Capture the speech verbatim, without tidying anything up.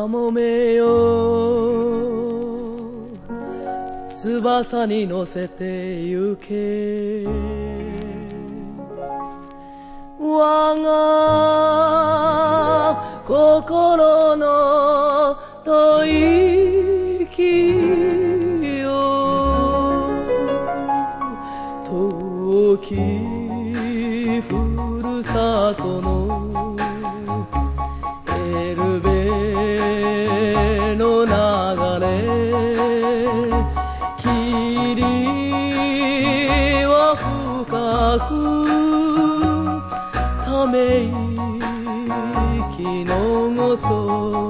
かもめよ翼に乗せて行け我が心の吐息よ遠きふるさとのエルベの流れ霧は深くため息のごと